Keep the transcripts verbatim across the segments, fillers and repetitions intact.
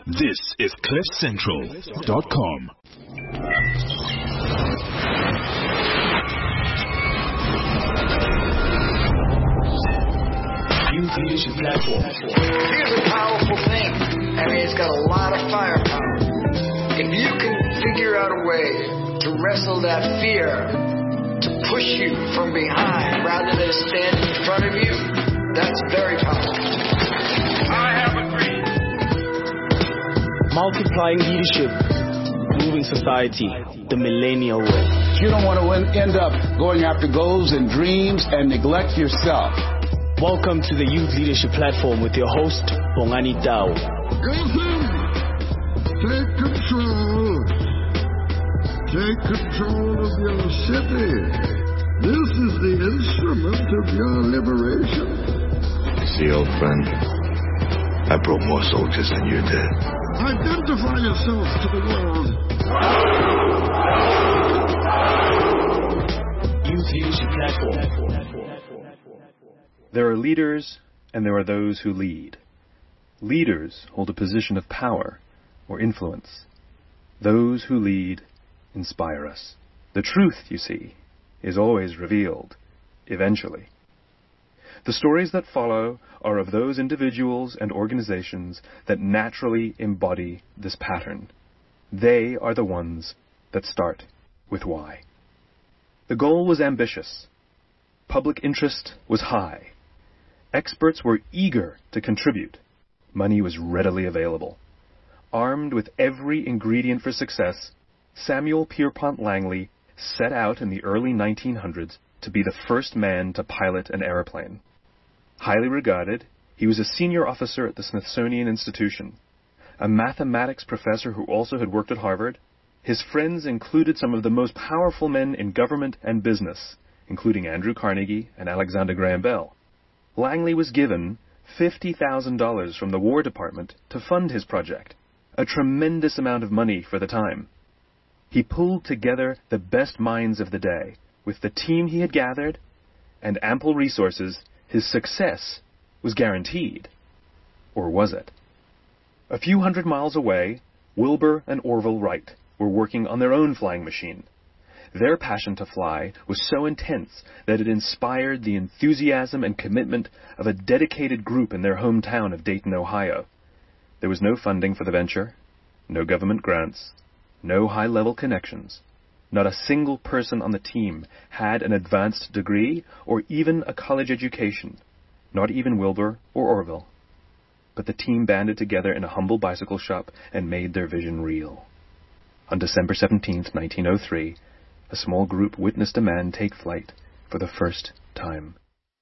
This is cliff central dot com. Youth Leadership Platform. Here's a powerful thing. I mean, it's got a lot of firepower. If you can figure out a way to wrestle that fear, to push you from behind rather than stand in front of you, that's very powerful. I have agreed. Multiplying leadership, moving society, the millennial way. You don't want to end up going after goals and dreams and neglect yourself. Welcome to the Youth Leadership Platform with your host, Bongani Tao. Listen, take control. Take control of your city. This is the instrument of your liberation. See, old friend, I brought more soldiers than you did. Identify yourself to the world. Youth Leadership Platform. There are leaders, and there are those who lead. Leaders hold a position of power or influence. Those who lead inspire us. The truth, you see, is always revealed, eventually. The stories that follow are of those individuals and organizations that naturally embody this pattern. They are the ones that start with why. The goal was ambitious. Public interest was high. Experts were eager to contribute. Money was readily available. Armed with every ingredient for success, Samuel Pierpont Langley set out in the early nineteen hundreds to be the first man to pilot an airplane. Highly regarded, he was a senior officer at the Smithsonian Institution, a mathematics professor who also had worked at Harvard. His friends included some of the most powerful men in government and business, including Andrew Carnegie and Alexander Graham Bell. Langley was given fifty thousand dollars from the War Department to fund his project, a tremendous amount of money for the time. He pulled together the best minds of the day. With the team he had gathered and ample resources, his success was guaranteed. Or was it? A few hundred miles away, Wilbur and Orville Wright were working on their own flying machine. Their passion to fly was so intense that it inspired the enthusiasm and commitment of a dedicated group in their hometown of Dayton, Ohio. There was no funding for the venture, no government grants, no high-level connections. Not a single person on the team had an advanced degree or even a college education, not even Wilbur or Orville. But the team banded together in a humble bicycle shop and made their vision real. On December seventeenth, nineteen oh three, a small group witnessed a man take flight for the first time.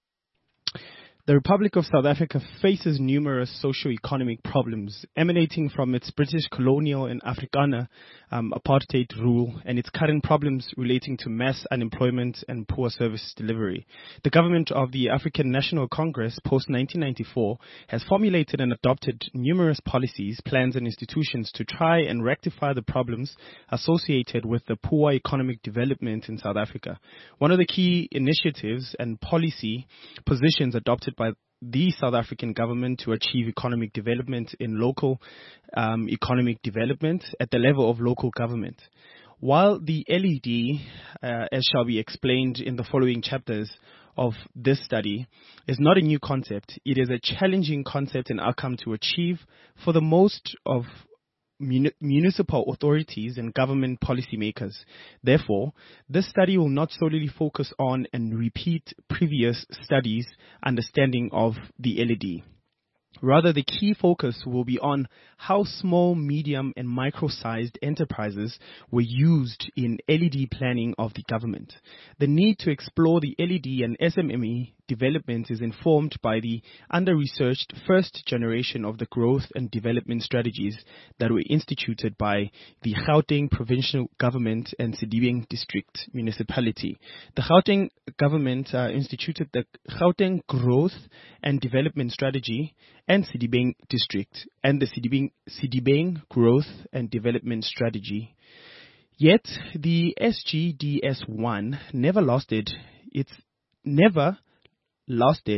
The Republic of South Africa faces numerous socio-economic problems emanating from its British colonial and Afrikaner um, apartheid rule and its current problems relating to mass unemployment and poor service delivery. The government of the African National Congress post nineteen ninety-four has formulated and adopted numerous policies, plans and institutions to try and rectify the problems associated with the poor economic development in South Africa. One of the key initiatives and policy positions adopted by the South African government to achieve economic development in local um, economic development at the level of local government. While the L E D, uh, as shall be explained in the following chapters of this study, is not a new concept, it is a challenging concept and outcome to achieve for the most of Muni- municipal authorities and government policymakers. Therefore, this study will not solely focus on and repeat previous studies' understanding of the L E D. Rather, the key focus will be on how small, medium, and micro-sized enterprises were used in L E D planning of the government. The need to explore the L E D and S M M E development is informed by the under-researched first generation of the growth and development strategies that were instituted by the Gauteng Provincial Government and Sedibeng District Municipality. The Gauteng government uh, instituted the Gauteng Growth and Development Strategy and Sedibeng District and the Sedibeng, Sedibeng Growth and Development Strategy. Yet the S G D S one never lasted its never lasted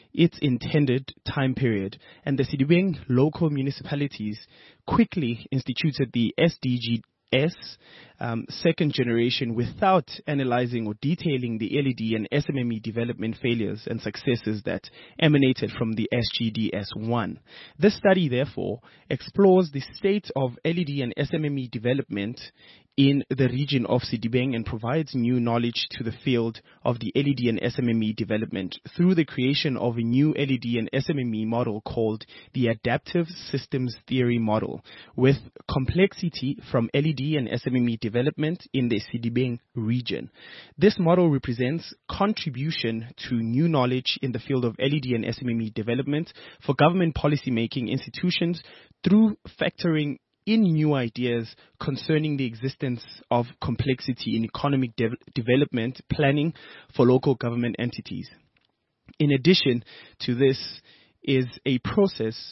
its intended time period, and the Sedibeng local municipalities quickly instituted the S D G S um, second generation without analyzing or detailing the L E D and S M M E development failures and successes that emanated from the S G D S one. This study, therefore, explores the state of L E D and S M M E development in the region of Sedibeng and provides new knowledge to the field of the L E D and S M M E development through the creation of a new L E D and S M M E model called the Adaptive Systems Theory Model, with complexity from L E D and S M M E development in the Sedibeng region. This model represents contribution to new knowledge in the field of L E D and S M M E development for government policy-making institutions through factoring in new ideas concerning the existence of complexity in economic de- development planning for local government entities. In addition to this is a process,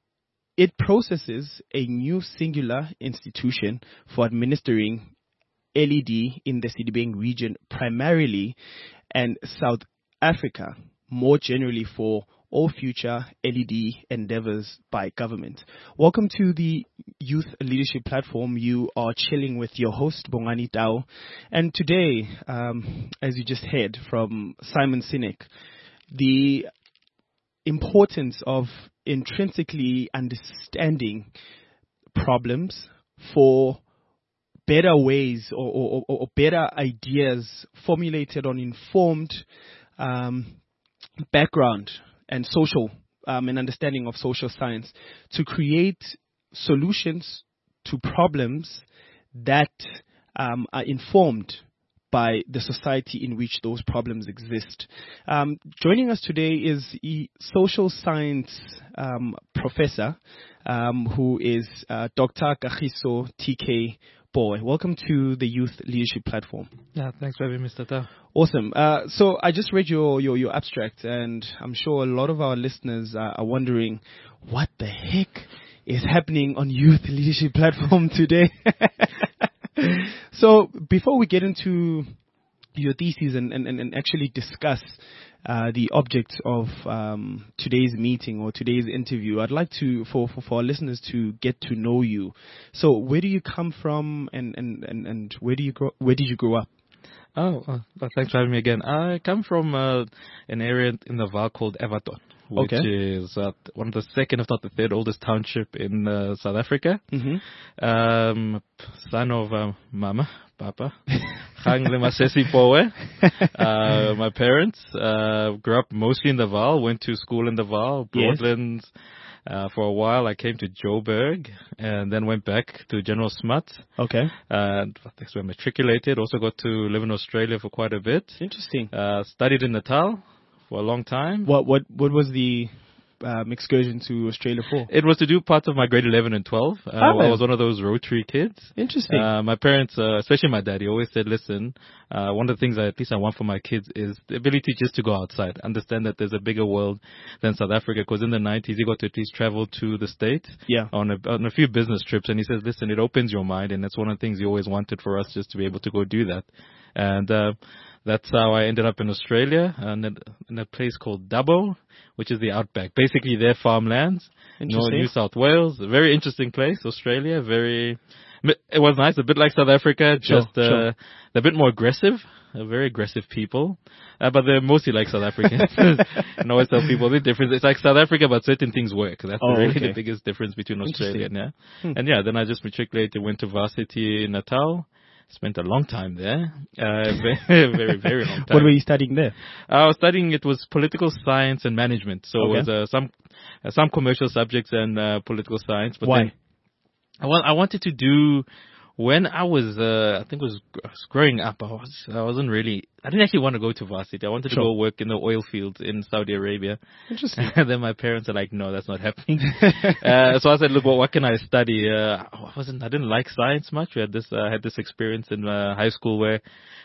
it processes a new singular institution for administering L E D in the Sedibeng region primarily, and South Africa more generally for all future L E D endeavors by government. Welcome to the Youth Leadership Platform. You are chilling with your host, Bongani Tao. And today, um, as you just heard from Simon Sinek, the importance of intrinsically understanding problems for better ways or, or, or better ideas formulated on informed um, background and social um, and understanding of social science to create solutions to problems that um, are informed by the society in which those problems exist. Um, joining us today is a social science um, professor um, who is uh, Doctor Kagiso T K Boy. Welcome to the Youth Leadership Platform. Yeah, thanks for having me, Mister Ta. Awesome. Uh, so I just read your, your, your abstract, and I'm sure a lot of our listeners are, are wondering, what the heck is happening on Youth Leadership Platform today? So before we get into your thesis and, and, and actually discuss uh, the object of um, today's meeting or today's interview, I'd like to for, for, for our listeners to get to know you. So where do you come from, and, and, and, and where do you grow, where did you grow up? Oh, uh, thanks for having me again. I come from uh, an area in the Vaal called Everton, which okay. is uh, one of the second, if not the third oldest township in uh, South Africa. Mm-hmm. Um, son of uh, Mama, Papa, Gang le Masesi Powe. Uh, my parents uh, grew up mostly in the Vaal, went to school in the Vaal, Broadlands. Yes. Uh, for a while, I came to Joburg and then went back to General Smuts. Okay. And that's where I matriculated. Also got to live in Australia for quite a bit. Interesting. Uh, studied in Natal for a long time. What what what was the um, excursion to Australia for? It was to do parts of my grade eleven and twelve. Uh, oh. I was one of those Rotary kids. Interesting. Uh, my parents, uh, especially my daddy, always said, listen, uh, one of the things I, at least I want for my kids is the ability just to go outside, understand that there's a bigger world than South Africa, because in the nineties he got to at least travel to the States yeah. on, a, on a few business trips, and he says, listen, it opens your mind, and that's one of the things he always wanted for us, just to be able to go do that. And uh, that's how I ended up in Australia, and in, in a place called Dubbo, which is the outback. Basically, their farmlands, New, New South Wales. A very interesting place, Australia. Very, it was nice, a bit like South Africa, sure, just uh, sure. they're a bit more aggressive. Uh, very aggressive people, uh, but they're mostly like South Africans. And I always tell people the difference. It's like South Africa, but certain things work. That's oh, really okay. the biggest difference between Australia and yeah. Hmm. And yeah, then I just matriculated, went to varsity in Natal. Spent a long time there, uh, very, very, very long time. What were you studying there? I was studying, it was political science and management. So okay. it was uh, some uh, some commercial subjects and uh, political science. But Why? Then I, wa- I wanted to do, when I was, uh, I think it was, I was growing up, I, was, I wasn't really, I didn't actually want to go to varsity. I wanted sure. to go work in the oil fields in Saudi Arabia. Interesting. And then my parents are like, no, that's not happening. uh, so I said, look, well, what can I study? Uh, I wasn't, I didn't like science much. We had this, uh, I had this experience in uh, high school where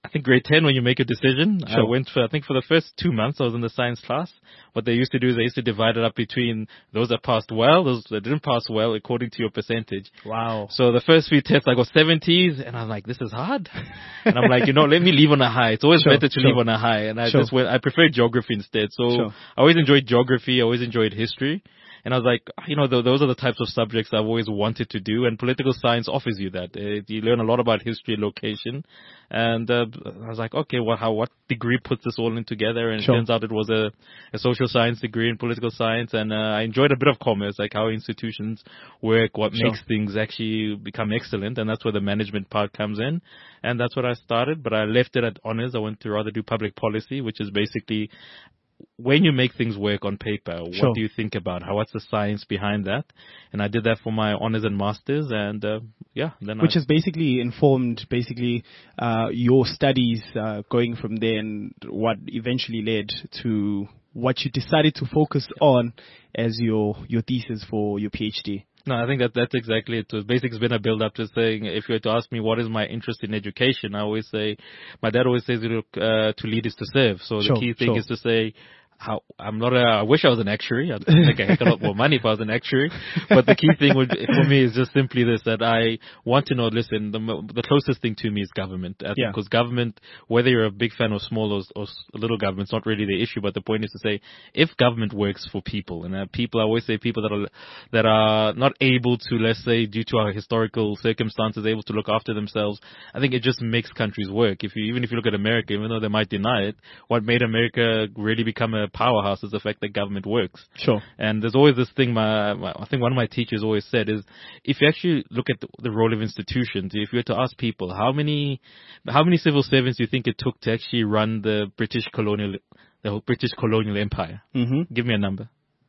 I think grade ten when you make a decision. Sure. I went for, I think for the first two months I was in the science class. What they used to do is they used to divide it up between those that passed well, those that didn't pass well according to your percentage. Wow. So the first few tests I got seventies and I'm like, this is hard. And I'm like, you know, let me leave on a high. It's always Sure, better to sure. leave on a high. And I Sure. just went, I prefer geography instead. So Sure. I always enjoyed geography. I always enjoyed history. And I was like, you know, th- those are the types of subjects I've always wanted to do, and political science offers you that. Uh, you learn a lot about history and location. And uh, I was like, okay, well, how, what degree puts this all in together? And Sure. it turns out it was a, a social science degree in political science. And uh, I enjoyed a bit of commerce, like how institutions work, what Sure. makes things actually become excellent. And that's where the management part comes in. And that's what I started. But I left it at honors. I went to rather do public policy, which is basically when you make things work on paper, Sure. what do you think about? How, what's the science behind that? And I did that for my honors and masters, and uh, yeah, then Which I, has basically informed basically uh, your studies uh, going from there, and what eventually led to what you decided to focus on as your your thesis for your PhD. No, I think that that's exactly it. So basically, it's been a build-up to saying, if you were to ask me what is my interest in education, I always say, my dad always says, look, uh, to lead is to serve. So Sure, the key thing sure. is to say, how, I'm not a, I wish I was an actuary. I'd make a heck of a lot more money if I was an actuary. But the key thing would, for me is just simply this, that I want to know, listen, the, mo- the closest thing to me is government. I think Yeah. because government, whether you're a big fan or small or, or s- little government, it's not really the issue. But the point is to say, if government works for people, and uh, people, I always say people that are, that are not able to, let's say, due to our historical circumstances, able to look after themselves, I think it just makes countries work. If you, even if you look at America, even though they might deny it, what made America really become a powerhouse is the fact that government works. Sure. And there's always this thing, my, my I think one of my teachers always said is, if you actually look at the, the role of institutions, if you were to ask people, how many, how many civil servants do you think it took to actually run the British colonial, the whole British colonial empire? Mm-hmm. Give me a number.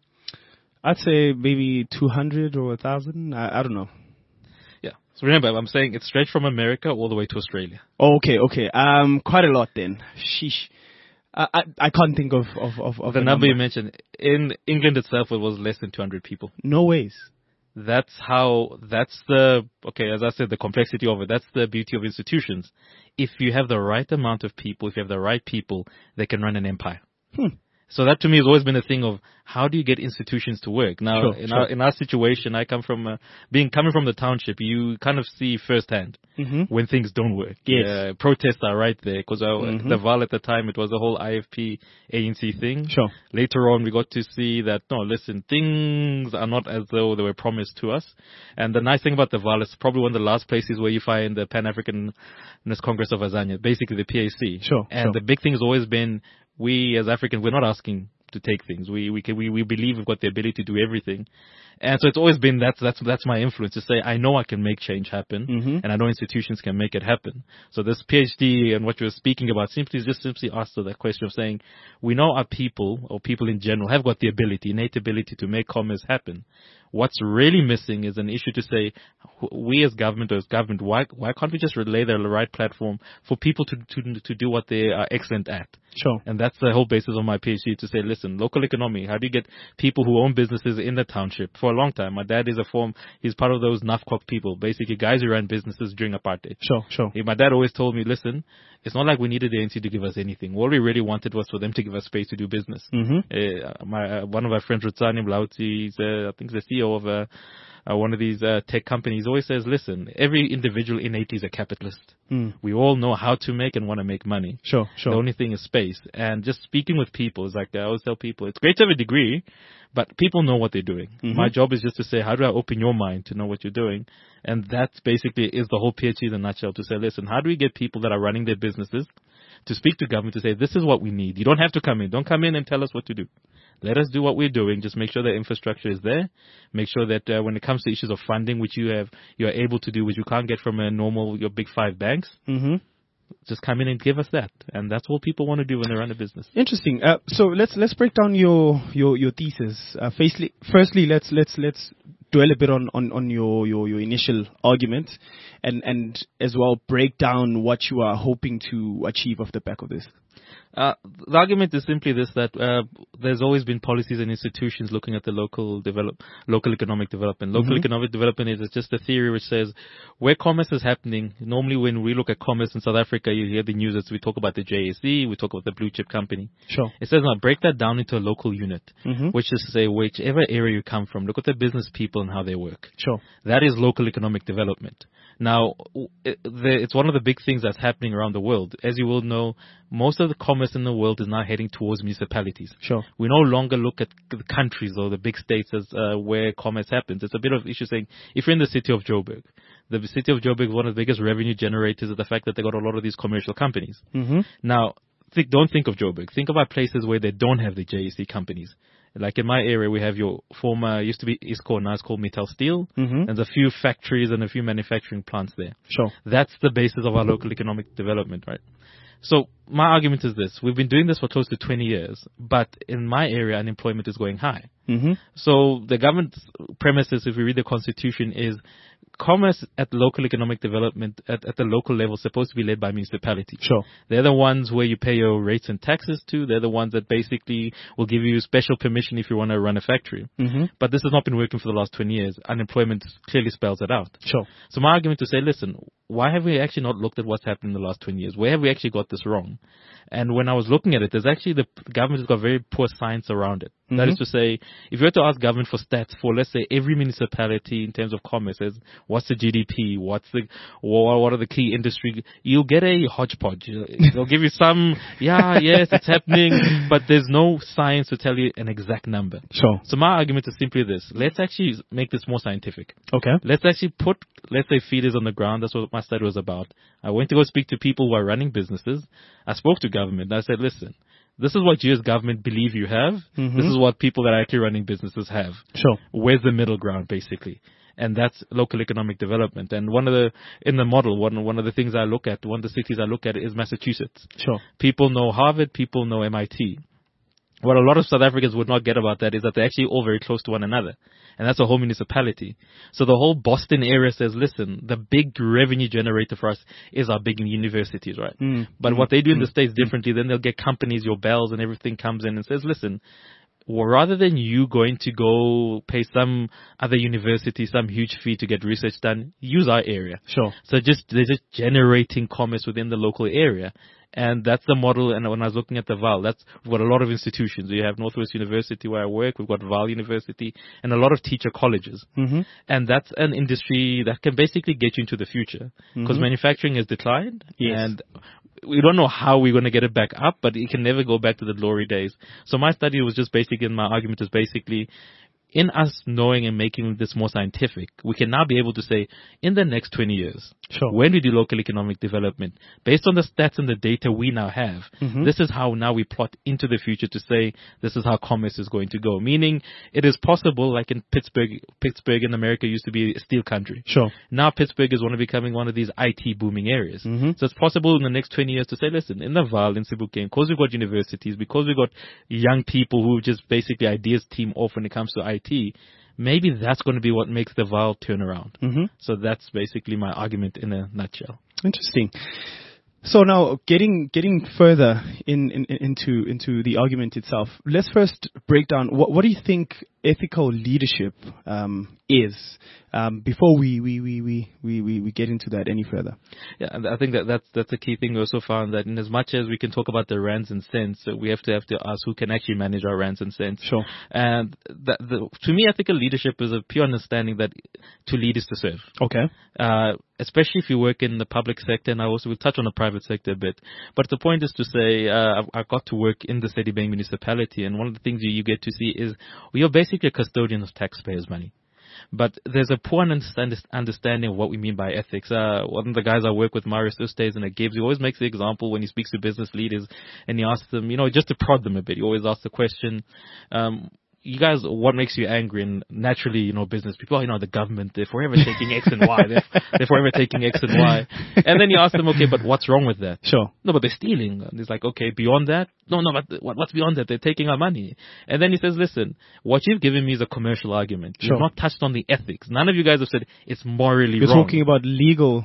I'd say maybe two hundred or one thousand. I, I don't know. Yeah. So remember, I'm saying it stretched from America all the way to Australia. Oh, okay, okay. Um, quite a lot then. Sheesh. I, I, I can't think of, of, of, of The a number you mentioned, in England itself, it was less than two hundred people. No ways. That's how, that's the, okay, as I said, the complexity of it. That's the beauty of institutions. If you have the right amount of people, if you have the right people, they can run an empire. Hmm. So that to me has always been a thing of how do you get institutions to work? Now, Sure, in sure. our in our situation, I come from uh, being coming from the township. You kind of see firsthand Mm-hmm. when things don't work. Yes. Uh, protests are right there because Mhm. the V A L at the time it was the whole I F P A N C thing. Sure. Later on, we got to see that no, listen, things are not as though they were promised to us. And the nice thing about the V A L is probably one of the last places where you find the Pan Africanist Congress of Azania, basically the P A C. Sure, And sure. the big thing has always been we as Africans, we're not asking to take things. We we can, we we believe we've got the ability to do everything, and so it's always been that's that's that's my influence to say I know I can make change happen, Mhm. and I know institutions can make it happen. So this PhD and what you were speaking about simply just simply answer that question of saying we know our people or people in general have got the ability, innate ability to make commerce happen. What's really missing is an issue to say, we as government or as government, why why can't we just relay the right platform for people to to to do what they are excellent at? Sure. And that's the whole basis of my PhD, to say, listen, local economy, how do you get people who own businesses in the township? For a long time, my dad is a form, he's part of those Nafkok people, basically guys who ran businesses during apartheid. Sure, sure. My dad always told me, listen, it's not like we needed the A N C to give us anything. What we really wanted was for them to give us space to do business. Mm-hmm. Uh, my uh, one of my friends, Rutsani Mlauti, he's uh, I think he's the C E O of uh, uh, one of these uh, tech companies, always says, listen, every individual innately is a capitalist. Mm. We all know how to make and want to make money. Sure, sure. The only thing is space. And just speaking with people is like, I always tell people, it's great to have a degree, but people know what they're doing. Mhm. My job is just to say, how do I open your mind to know what you're doing? And that basically is the whole PhD in a nutshell, to say, listen, how do we get people that are running their businesses to speak to government to say, this is what we need. You don't have to come in. Don't come in and tell us what to do. Let us do what we're doing. Just make sure the infrastructure is there. Make sure that uh, when it comes to issues of funding, which you have, you are able to do, which you can't get from a normal, your big five banks, Mm-hmm. just come in and give us that. And that's what people want to do when they run a business. Interesting. Uh, so let's let's break down your your your thesis. Uh, firstly, firstly, let's let's let's dwell a bit on, on, on your, your, your initial argument, and and as well break down what you are hoping to achieve off the back of this. Uh, the argument is simply this, that uh, there's always been policies and institutions looking at the local develop, local economic development. Local mm-hmm. economic development is just a theory which says where commerce is happening. Normally when we look at commerce in South Africa, you hear the news as we talk about the J S E, we talk about the blue chip company. Sure. It says now break that down into a local unit, mm-hmm. which is to say whichever area you come from, look at the business people and how they work. Sure. That is local economic development. Now, it's one of the big things that's happening around the world. As you will know, most of the commerce in the world is now heading towards municipalities. Sure. We no longer look at the countries or the big states as uh, where commerce happens. It's a bit of issue saying, if you're in the city of Joburg, the city of Joburg is one of the biggest revenue generators of the fact that they got a lot of these commercial companies. Mm-hmm. Now, think, don't think of Joburg. Think about places where they don't have the J S E companies. Like in my area, we have your former, used to be ISCO, now it's called Metal Steel. Mm-hmm. There's a few factories and a few manufacturing plants there. Sure. That's the basis of our local economic development, right? So my argument is this. We've been doing this for close to twenty years, but in my area, unemployment is going high. Mm-hmm. So the government's premises, if we read the constitution, is commerce at local economic development at, at the local level is supposed to be led by municipalities. Sure. They're the ones where you pay your rates and taxes to. They're the ones that basically will give you special permission if you want to run a factory. Mm-hmm. But this has not been working for the last twenty years. Unemployment clearly spells it out. Sure. So my argument to say, listen, why have we actually not looked at what's happened in the last twenty years? Where have we actually got this wrong? And when I was looking at it, there's actually the, the government has got very poor science around it. Mm-hmm. That is to say, if you were to ask government for stats for, let's say, every municipality in terms of commerce, says what's the G D P, what's the, what are the key industry, you'll get a hodgepodge. They'll give you some, yeah, yes, it's happening, but there's no science to tell you an exact number. Sure. So my argument is simply this. Let's actually make this more scientific. Okay. Let's actually put, let's say, feeders on the ground. That's what my study was about. I went to go speak to people who are running businesses. I spoke to government. I said, listen, this is what you as government believe you have. Mm-hmm. This is what people that are actually running businesses have. Sure. Where's the middle ground, basically? And that's local economic development. And one of the, in the model, one, one of the things I look at, one of the cities I look at is Massachusetts. Sure. People know Harvard, people know M I T. What a lot of South Africans would not get about that is that they're actually all very close to one another. And that's a whole municipality. So the whole Boston area says, listen, the big revenue generator for us is our big universities, right? Mm. But mm. what they do in mm. the States differently, then they'll get companies, your Bells and everything comes in and says, listen, well, rather than you going to go pay some other university some huge fee to get research done, use our area. Sure. So just they're just generating commerce within the local area. And that's the model. And when I was looking at the V A L, that's, we've got a lot of institutions. We have Northwest University where I work. We've got V A L University and a lot of teacher colleges. Mm-hmm. And that's an industry that can basically get you into the future because mm-hmm. manufacturing has declined. Yes. And we don't know how we're going to get it back up, but it can never go back to the glory days. So my study was just basically, my argument is basically, in us knowing and making this more scientific, we can now be able to say, in the next twenty years, sure. when we do local economic development, based on the stats and the data we now have, mm-hmm. this is how now we plot into the future to say, this is how commerce is going to go. Meaning, it is possible, like in Pittsburgh, Pittsburgh in America used to be a steel country. Sure. Now Pittsburgh is one of becoming one of these I T booming areas. Mm-hmm. So it's possible in the next twenty years to say, listen, in the V A L, in Sebokeng, because we've got universities, because we've got young people who just basically ideas team off when it comes to I T, maybe that's going to be what makes the V A L turn around. Mm-hmm. So that's basically my argument in a nutshell. Interesting. So now, getting getting further in, in, into into the argument itself, let's first break down what what do you think ethical leadership um, is um, before we we, we, we, we we get into that any further. Yeah, and I think that that's that's a key thing. We also found that in as much as we can talk about the rands and cents, so we have to have to ask who can actually manage our rands and cents. Sure. And that, the, to me, ethical leadership is a pure understanding that to lead is to serve. Okay. Uh, especially if you work in the public sector, and I also will touch on the private sector a bit. But the point is to say, uh, I've, I've got to work in the Sedibeng municipality, and one of the things you, you get to see is we are basically a custodian of taxpayers' money. But there's a poor understand, understanding of what we mean by ethics. Uh, one of the guys I work with, Marius Ustays, and at Gibbs, he always makes the example when he speaks to business leaders, and he asks them, you know, just to prod them a bit, he always asks the question, um, you guys, what makes you angry? And naturally, you know, business people, oh, you know, the government, they're forever taking X and Y. They're, they're forever taking X and Y. And then you ask them, okay, but what's wrong with that? Sure. No, but they're stealing. And it's like, okay, beyond that? No, no, but what, what's beyond that? They're taking our money. And then he says, listen, what you've given me is a commercial argument. Sure. You've not touched on the ethics. None of you guys have said it's morally You're wrong. You're talking about legal yeah.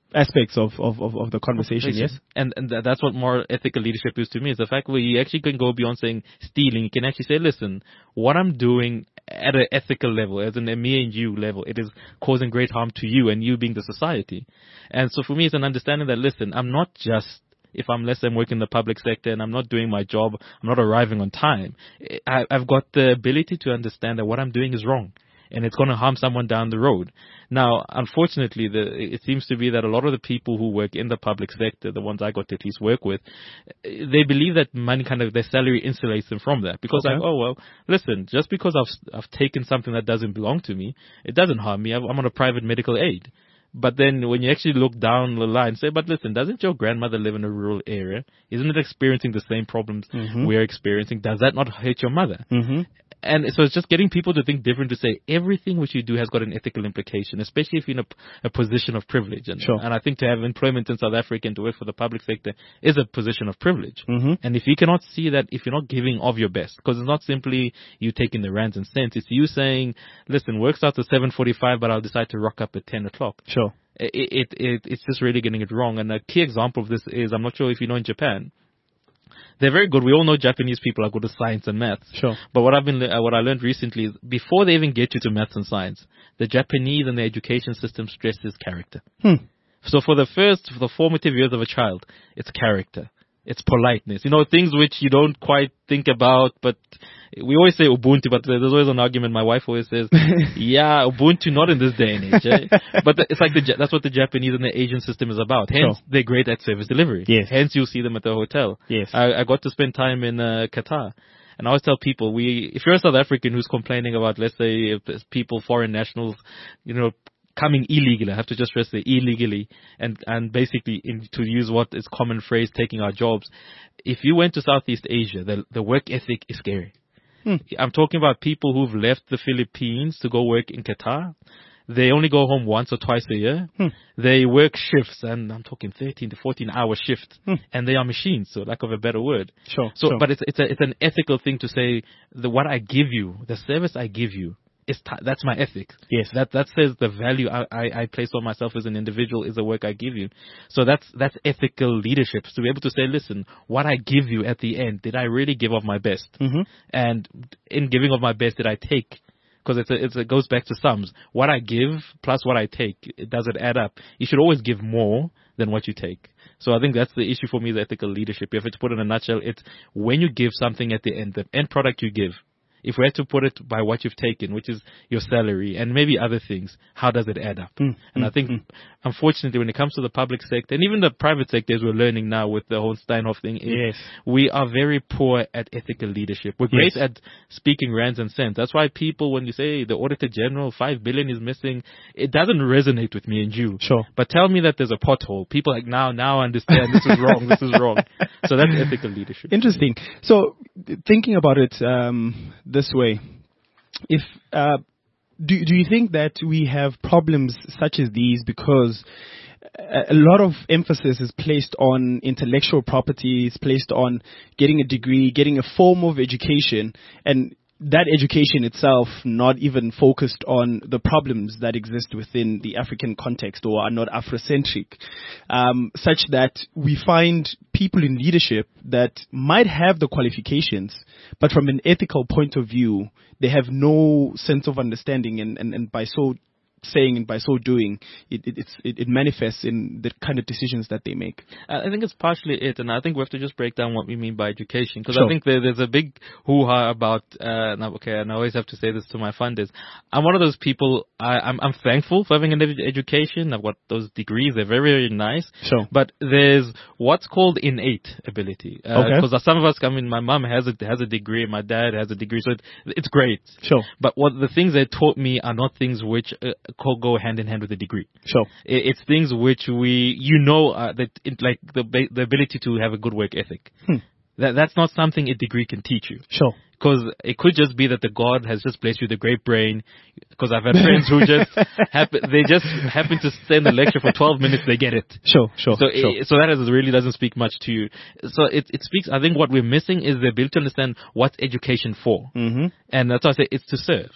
aspects of, of, of, of the conversation, yes? And, and th- that's what moral ethical leadership is to me, is the fact where you actually can go beyond saying stealing. You can actually say, listen, what I'm doing at an ethical level, as in a me and you level, it is causing great harm to you and you being the society. And so for me, it's an understanding that, listen, I'm not just, if I'm less than working in the public sector and I'm not doing my job, I'm not arriving on time. I, I've got the ability to understand that what I'm doing is wrong, and it's going to harm someone down the road. Now, unfortunately, the, it seems to be that a lot of the people who work in the public sector, the ones I got to at least work with, they believe that money, kind of their salary insulates them from that. Because, Okay. like, oh, well, listen, just because I've, I've taken something that doesn't belong to me, it doesn't harm me. I'm on a private medical aid. But then when you actually look down the line, say, but listen, doesn't your grandmother live in a rural area? Isn't it experiencing the same problems Mm-hmm. we're experiencing? Does that not hurt your mother? Mm-hmm. And so it's just getting people to think different, to say everything which you do has got an ethical implication, especially if you're in a, a position of privilege. And, Sure. and I think to have employment in South Africa and to work for the public sector is a position of privilege. Mm-hmm. And if you cannot see that, if you're not giving of your best, because it's not simply you taking the rands and cents, it's you saying, listen, work starts at seven forty-five, but I'll decide to rock up at ten o'clock. Sure. It, it, it, it's just really getting it wrong. And a key example of this is, I'm not sure if you know, in Japan, they're very good. We all know Japanese people are good at science and maths. Sure. But what I've been, uh, what I learned recently is, before they even get you to maths and science, the Japanese and the education system stresses character. Hmm. So for the first, for the formative years of a child, it's character. It's politeness. You know, things which you don't quite think about, but we always say Ubuntu, but there's always an argument. My wife always says, yeah, Ubuntu, not in this day and age. Eh? But the, it's like the, that's what the Japanese and the Asian system is about. Hence, Sure. they're great at service delivery. Yes. Hence, you'll see them at the hotel. Yes. I, I got to spend time in uh, Qatar. And I always tell people, we, if you're a South African who's complaining about, let's say, if there's people, foreign nationals, you know, coming illegally, I have to just stress the illegally, and, and basically, in, to use what is common phrase, taking our jobs. If you went to Southeast Asia, the, the work ethic is scary. Hmm. I'm talking about people who've left the Philippines to go work in Qatar. They only go home once or twice a year. Hmm. They work shifts, and I'm talking thirteen to fourteen hour shifts, Hmm. and they are machines, so lack of a better word. Sure. So, sure. but it's it's a, it's an ethical thing to say, the what I give you, the service I give you, is t- that's my ethics. Yes. That that says the value I, I, I place on myself as an individual is the work I give you. So that's that's ethical leadership, to be able to say, listen, what I give you at the end, did I really give of my best? Mm-hmm. And in giving of my best, did I take? Because it's a, it's a, it goes back to sums. What I give plus what I take, it does it add up? You should always give more than what you take. So I think that's the issue for me, is ethical leadership. If it's put in a nutshell, it's when you give something at the end, the end product you give. If we had to put it by what you've taken, which is your salary and maybe other things, how does it add up? Mm, and mm, I think, mm. unfortunately, when it comes to the public sector and even the private sector, as we're learning now with the whole Steinhoff thing, is Yes. we are very poor at ethical leadership. We're great Yes. at speaking rands and cents. That's why people, when you say the Auditor General, five billion is missing, it doesn't resonate with me and you. Sure. But tell me that there's a pothole. People are like, now, now I understand. This is wrong. This is wrong. So that's ethical leadership. Interesting. So, th- thinking about it um, this way, if uh, do do you think that we have problems such as these because a a lot of emphasis is placed on intellectual property, is placed on getting a degree, getting a form of education, and that education itself not even focused on the problems that exist within the African context or are not Afrocentric, um, such that we find people in leadership that might have the qualifications, but from an ethical point of view, they have no sense of understanding, and, and, and by so saying and by so doing, it, it, it's, it, it manifests in the kind of decisions that they make. I think it's partially it, and I think we have to just break down what we mean by education, because Sure. I think there, there's a big hoo-ha about, uh, now, okay, and I always have to say this to my funders. I'm one of those people, I, I'm, I'm thankful for having an ed- education. I've got those degrees, they're very, very nice. Sure. But there's what's called innate ability. Uh, Okay. Because some of us, I mean, my mom has a, has a degree, my dad has a degree, so it, it's great. Sure. But what the things they taught me are not things which uh, co- go hand in hand with a degree. Sure. It- It's things which we, you know, uh, that it, like the ba- the ability to have a good work ethic. Hmm. That that's not something a degree can teach you. Sure. Because it could just be that the God has just blessed you with a great brain. Because I've had friends who just happen, they just happen to stay in the lecture for twelve minutes, they get it. Sure. Sure. So, sure. it, so that is, really doesn't speak much to you. So it, it speaks, I think what we're missing is the ability to understand what's education for. Mm-hmm. And that's why I say it's to serve.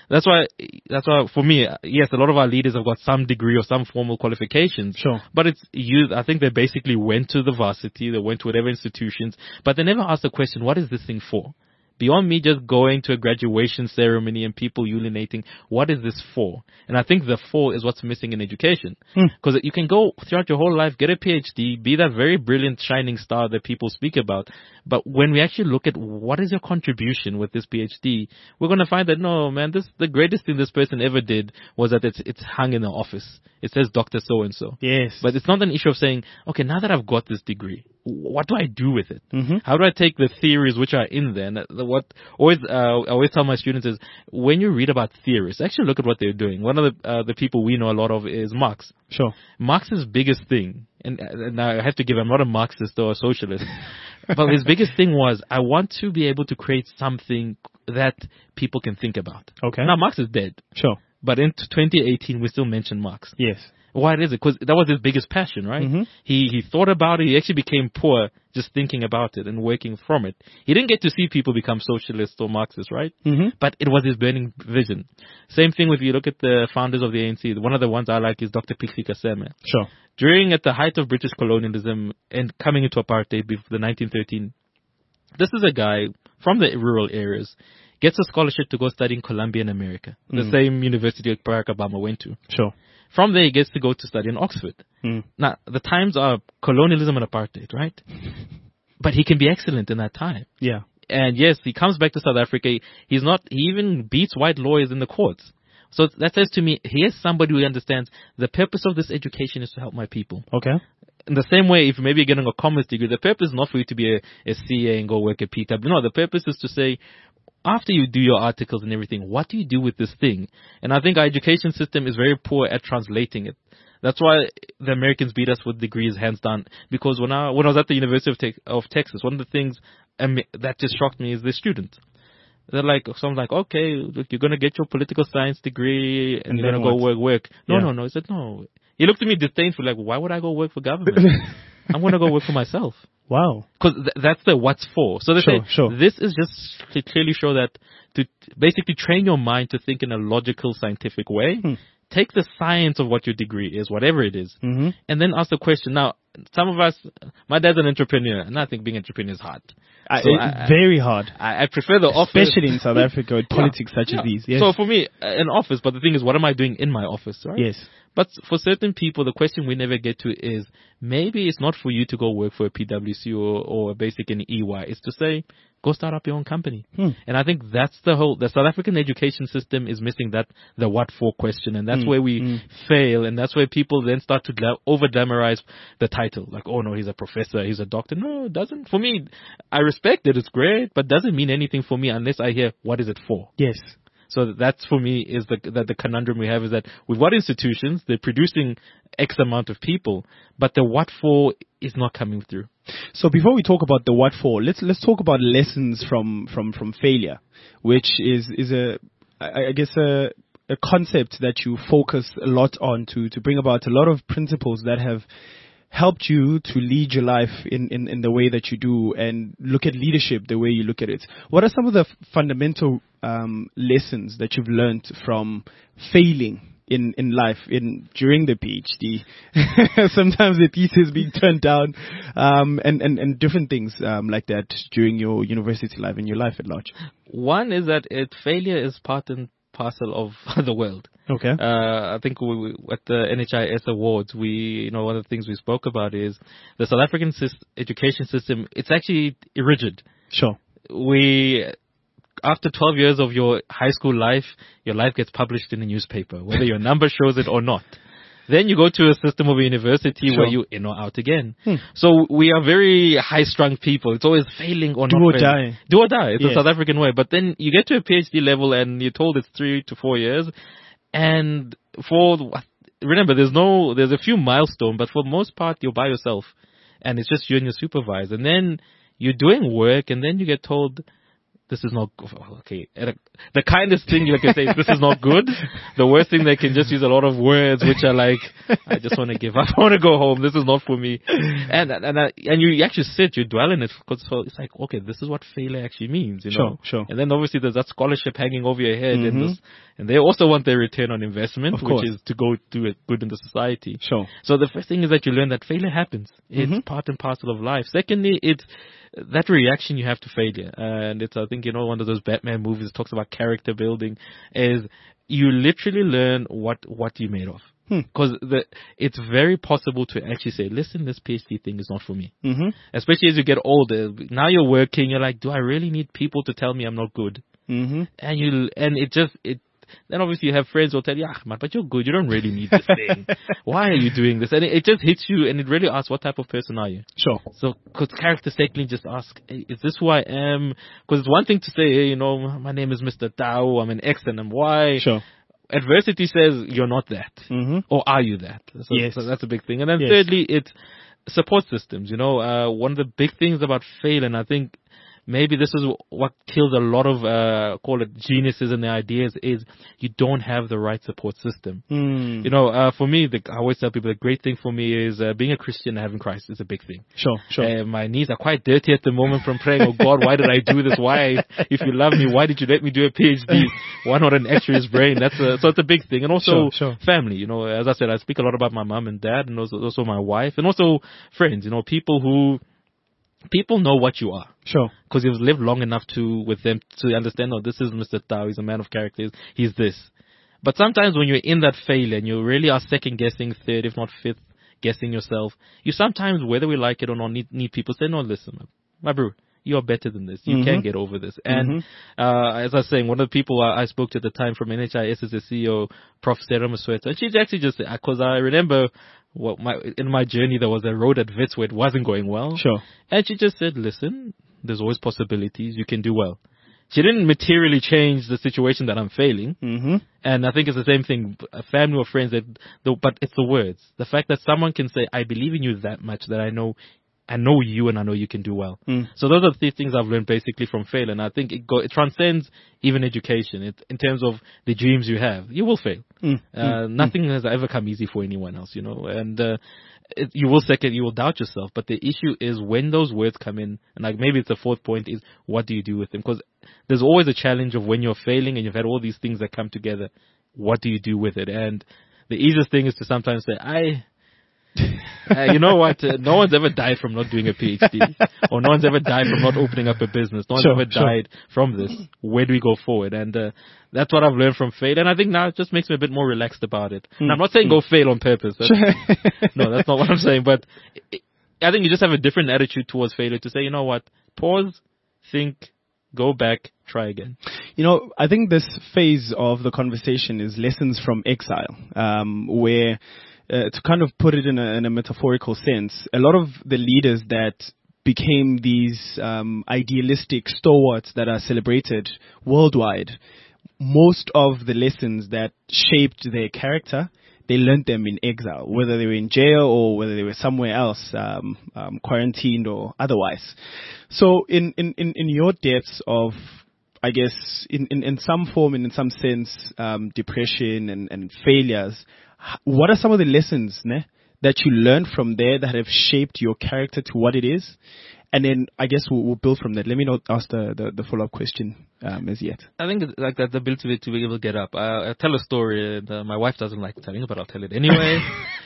That's why, that's why for me, yes, a lot of our leaders have got some degree or some formal qualifications. Sure. But it's you, I think they basically went to the varsity, they went to whatever institutions, but they never asked the question, what is this thing for? Beyond me just going to a graduation ceremony and people urinating, what is this for? And I think the for is what's missing in education. Because mm. you can go throughout your whole life, get a PhD, be that very brilliant shining star that people speak about. But when we actually look at what is your contribution with this PhD, we're going to find that, no, man, this the greatest thing this person ever did was that it's it's hung in the office. It says Doctor So-and-so. Yes. But it's not an issue of saying, okay, now that I've got this degree, what do I do with it? Mm-hmm. How do I take the theories which are in there? And what always uh, I always tell my students is, when you read about theorists, actually look at what they're doing. One of the uh, the people we know a lot of is Marx. Sure. Marx's biggest thing, and, and I have to give, I'm not a Marxist or a socialist, but his biggest thing was, I want to be able to create something that people can think about. Okay. Now, Marx is dead. Sure. But in twenty eighteen, we still mention Marx. Yes. Why is it? Because that was his biggest passion, right? Mm-hmm. He he thought about it. He actually became poor just thinking about it and working from it. He didn't get to see people become socialists or Marxists, right? Mm-hmm. But it was his burning vision. Same thing with, you look at the founders of the A N C. One of the ones I like is Doctor Pihlika Seme. Sure. During, at the height of British colonialism and coming into apartheid before the nineteen thirteen, this is a guy from the rural areas, gets a scholarship to go study in Columbia in America, the mm. same university Barack Obama went to. Sure. From there, he gets to go to study in Oxford. Mm. Now, the times are colonialism and apartheid, right? But he can be excellent in that time. Yeah. And yes, he comes back to South Africa. He's not, he even beats white lawyers in the courts. So that says to me, here's somebody who understands the purpose of this education is to help my people. Okay. In the same way, if maybe you're getting a commerce degree, the purpose is not for you to be a, a C A and go work at P W. No, the purpose is to say, after you do your articles and everything, what do you do with this thing? And I think our education system is very poor at translating it. That's why the Americans beat us with degrees, hands down. Because when I when I was at the University of, Te- of Texas, one of the things um, that just shocked me is the students. They're like, so I'm like, okay, look, you're going to get your political science degree and, and you're going to go work, work. No, yeah. no, no. He said, no. He looked at me disdainfully like, why would I go work for government? I'm going to go work for myself. Wow. Because th- that's the what's for. So they sure, say, sure. this is just to clearly show that to basically train your mind to think in a logical, scientific way. Hmm. Take the science of what your degree is, whatever it is, mm-hmm. and then ask the question. Now, some of us, my dad's an entrepreneur, and I think being an entrepreneur is hard. I, so I, very hard. I, I prefer the office. Especially in South Africa with politics yeah, such yeah. as these. Yes. So for me, an office, but the thing is, what am I doing in my office, right? Yes. But for certain people, the question we never get to is, maybe it's not for you to go work for a P W C or, or a basic in E Y. It's to say, go start up your own company. Hmm. And I think that's the whole, the South African education system is missing that, the what for question. And that's hmm. where we hmm. fail. And that's where people then start to gla- over glamorize the title. Like, oh no, he's a professor, he's a doctor. No, it doesn't. For me, I respect it, it's great, but doesn't mean anything for me unless I hear, what is it for? Yes. So that's for me is the, the the conundrum we have is that we've got institutions, they're producing X amount of people, but the what for is not coming through. So before we talk about the what for, let's let's talk about lessons from from, from failure, which is is a I, I guess a a concept that you focus a lot on to to bring about a lot of principles that have helped you to lead your life in, in, in the way that you do and look at leadership the way you look at it. What are some of the f- fundamental um, lessons that you've learned from failing in, in life in during the PhD? Sometimes the thesis being turned down um, and, and, and different things um, like that during your university life and your life at large. One is that it, failure is part and parcel of the world. Okay. Uh, I think we, we, at the N H I S Awards, we, you know, one of the things we spoke about is the South African syst- education system. It's actually rigid. Sure. We, after twelve years of your high school life, your life gets published in a newspaper, whether your number shows it or not. Then you go to a system of a university sure. where you in or out again. Hmm. So we are very high-strung people. It's always failing or Do not or failing. die. Do or die. It's yes. a South African way. But then you get to a PhD level and you're told it's three to four years. And for, remember, there's no, there's a few milestones, but for the most part, you're by yourself. And it's just you and your supervisor. And then you're doing work and then you get told, this is not okay. The kindest thing you can say is this is not good. The worst thing, they can just use a lot of words which are like, I just want to give up. I want to go home. This is not for me. And and and, and you actually sit, you dwell in it, because it's like, okay, this is what failure actually means, you know. Sure, sure. And then obviously there's that scholarship hanging over your head, Mm-hmm. and this, and they also want their return on investment, Of which course. is to go do it good in the society. Sure. So the first thing is that you learn that failure happens. It's Mm-hmm. part and parcel of life. Secondly, it's that reaction you have to failure. And it's, I think, you know, one of those Batman movies that talks about character building, is you literally learn what, what you're made of. Because the it's very possible to actually say, listen, this PhD thing is not for me. Mm-hmm. Especially as you get older. Now you're working, you're like, do I really need people to tell me I'm not good? Mm-hmm. And you, and it just, it, then obviously you have friends who will tell you, ah, man, but you're good. You don't really need this thing. Why are you doing this? And it, it just hits you, and it really asks, what type of person are you? Sure. So, because character secondly just ask, hey, is this who I am? Because it's one thing to say, hey, you know, my name is Mister Tao, I'm an X and I'm Y. Sure. Adversity says you're not that. Mm-hmm. Or are you that? So, Yes. so that's a big thing. And then Yes. thirdly, it's support systems. You know, uh, one of the big things about fail, and I think maybe this is what kills a lot of, uh, call it geniuses and their ideas, is you don't have the right support system. Mm. You know, uh, for me, the, I always tell people the great thing for me is uh, being a Christian and having Christ is a big thing. Sure, sure. Uh, my knees are quite dirty at the moment from praying, oh God, why did I do this? Why, if you love me, why did you let me do a PhD? Why not an X-ray's brain? That's a, so it's a big thing. And also Sure, sure. family, you know, as I said, I speak a lot about my mom and dad, and also, also my wife, and also friends, you know, people who, people know what you are. Sure. Because you've lived long enough to, with them to understand, oh, this is Mister Tao, he's a man of characters, he's this. But sometimes when you're in that failure and you really are second guessing, third, if not fifth, guessing yourself, you sometimes, whether we like it or not, need, need people say, no, listen, my bro, you are better than this. You Mm-hmm. can get over this. And Mm-hmm. uh, as I was saying, one of the people I, I spoke to at the time from N H I S is the C E O, Professor Sarah Masweta. And she's actually just, because I remember what my in my journey, there was a road at Wits where it wasn't going well. Sure. And she just said, listen, there's always possibilities. You can do well. She didn't materially change the situation that I'm failing. Mm-hmm. And I think it's the same thing, a family or friends, that, the, but it's the words. The fact that someone can say, I believe in you that much that I know I know you and I know you can do well. Mm. So those are the things I've learned basically from fail. And I think it, go, it transcends even education. It, in terms of the dreams you have, you will fail. Mm. Uh, Mm. nothing has ever come easy for anyone else, you know, and, uh, it, you will second, you will doubt yourself. But the issue is when those words come in, and like maybe it's the fourth point, is what do you do with them? Because there's always a challenge of when you're failing and you've had all these things that come together, what do you do with it? And the easiest thing is to sometimes say, I, uh, you know what? Uh, no one's ever died from not doing a PhD, or no one's ever died from not opening up a business. No one's Sure, ever sure. died from this. Where do we go forward? And uh, that's what I've learned from fail. And I think now it just makes me a bit more relaxed about it. And I'm not saying go fail on purpose. That's, no, that's not what I'm saying. But it, I think you just have a different attitude towards failure to say, you know what? Pause, think, go back, try again. You know, I think this phase of the conversation is lessons from exile, um, where uh, to kind of put it in a, in a metaphorical sense, a lot of the leaders that became these um, idealistic stalwarts that are celebrated worldwide, most of the lessons that shaped their character, they learned them in exile, whether they were in jail or whether they were somewhere else, um, um, quarantined or otherwise. So in, in, in, in your depths of, I guess, in, in, in some form and in some sense, um, depression and, and failures, h- what are some of the lessons ne, that you learned from there that have shaped your character to what it is? And then I guess we'll, we'll build from that. Let me not ask the, the, the follow-up question um, as yet. I think it's like that, the ability to be able to get up. Uh, I tell a story, and uh, my wife doesn't like telling it, but I'll tell it anyway.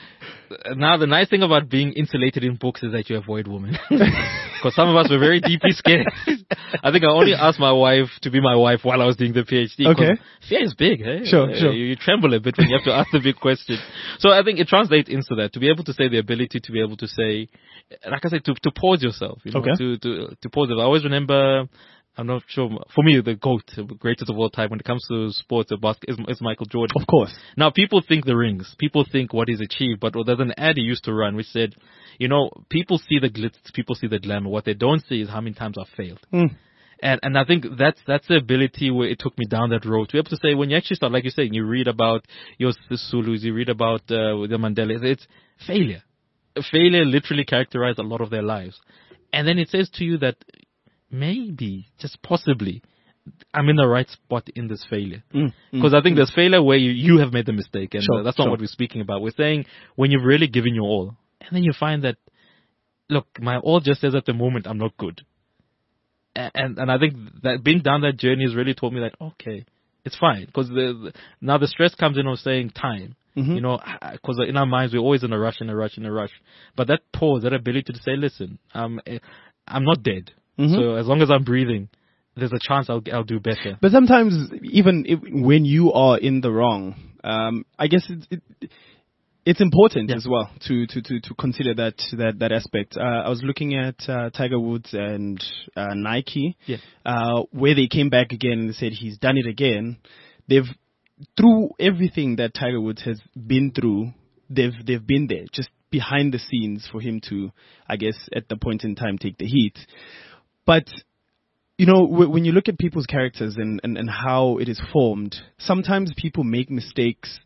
Now, the nice thing about being insulated in books is that you avoid women. Because some of us were very deeply scared. I think I only asked my wife to be my wife while I was doing the PhD. Okay. Fear is big, eh? Sure, Uh, sure. You, you tremble a bit when you have to ask the big question. So I think it translates into that. To be able to say the ability to be able to say, like I said, to, to pause yourself. You know, Okay. to, to, to pause it. I always remember, I'm not sure, for me, the GOAT, the greatest of all time, when it comes to sports, the basket, is, is Michael Jordan. Of course. Now, people think the rings. People think what he's achieved. But there's an ad he used to run which said, you know, people see the glitz, people see the glamour. What they don't see is how many times I've failed. Mm. And and I think that's that's the ability where it took me down that road. To be able to say, when you actually start, like you're saying, you read about your Zulus, you read about uh, the Mandelas, it's failure. Failure literally characterized a lot of their lives. And then it says to you that maybe, just possibly, I'm in the right spot in this failure. Mm, Because mm, I think mm. there's failure where you, you have made the mistake, and Sure, uh, that's not sure. what we're speaking about. We're saying when you've really given your all, and then you find that, look, my all just says at the moment I'm not good. And and, and I think that being down that journey has really taught me that, okay, it's fine. Because the, the, now the stress comes in of saying time. Mm-hmm. You know, because in our minds we're always in a rush, in a rush, in a rush. But that pause, that ability to say, listen, I'm, I'm not dead. Mm-hmm. So as long as I'm breathing, there's a chance I'll I'll do better. But sometimes, even if, when you are in the wrong, um, I guess it's it, it's important Yeah. as well to, to, to, to consider that that that aspect. Uh, I was looking at uh, Tiger Woods and uh, Nike, Yeah. uh, where they came back again and said he's done it again. They've through everything that Tiger Woods has been through, they've they've been there, just behind the scenes for him to, I guess, at the point in time, take the heat. But you know, w- when you look at people's characters and, and, and how it is formed, sometimes people make mistakes